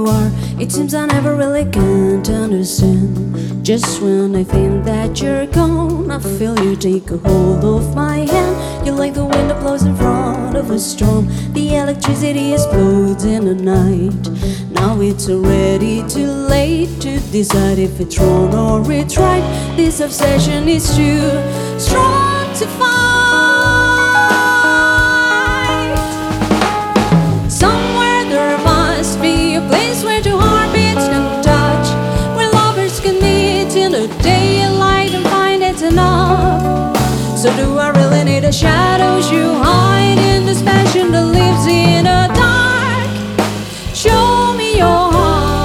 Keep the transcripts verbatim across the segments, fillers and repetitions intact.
are. It seems I never really can't understand. Just when I think that you're gone, I feel you take a hold of my hand. You're like the wind that blows in front of a storm. The electricity explodes in the night. Now it's already too late to decide if it's wrong or it's right. This obsession is too strong to fight. Somewhere there must be a place where two heartbeats can touch, where lovers can meet in the daylight and find it's enough. So do I really need the shadows you hide in this passion that lives in the dark? Show me your heart.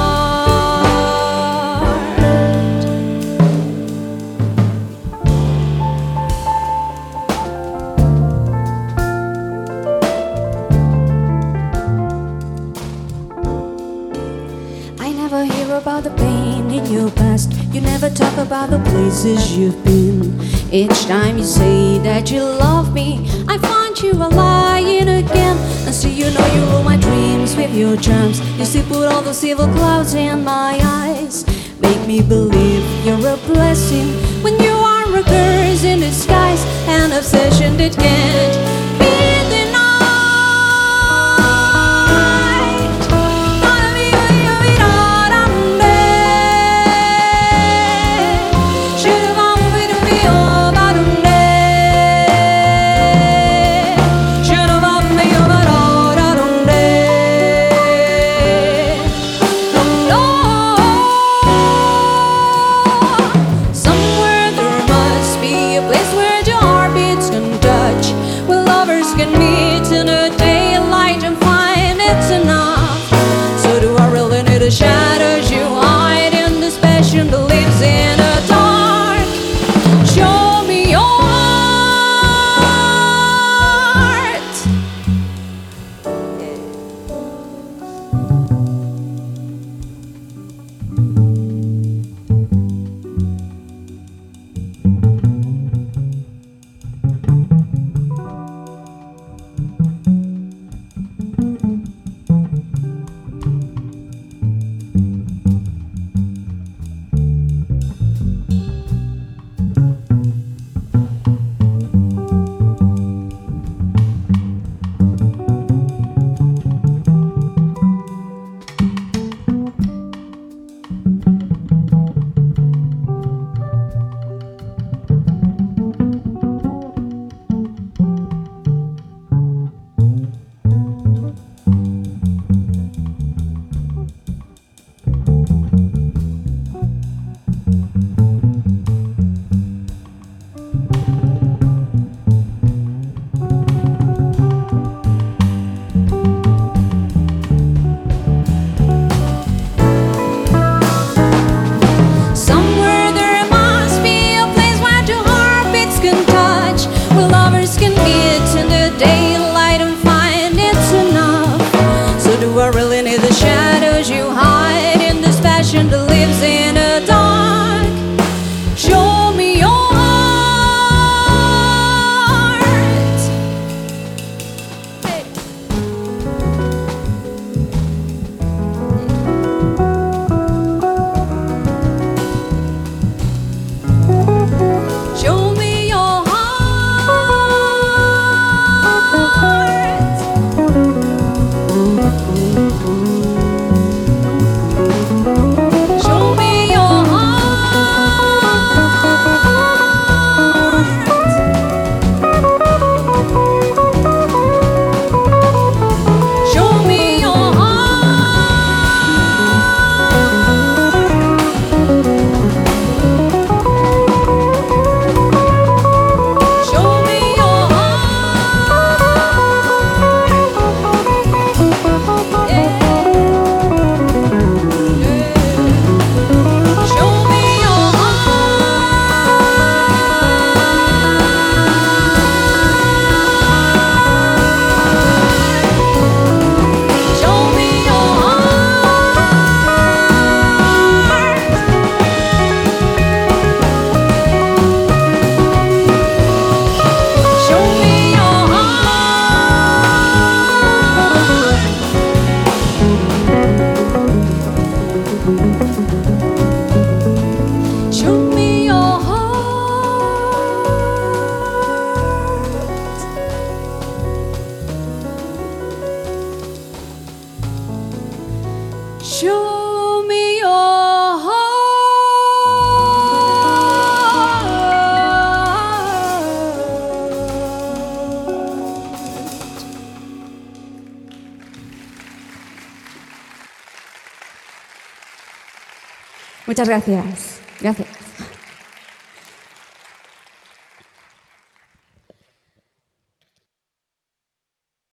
I never hear about the pain in your past. You never talk about the places you've been. Each time you say that you love me, I find you are lying again. And still you know you rule my dreams with your charms. You still put all those evil clouds in my eyes. Make me believe you're a blessing when you are a curse in disguise. An obsession that can't be denied. Somewhere there must be a place where your heartbeats can touch, Muchas gracias. Gracias.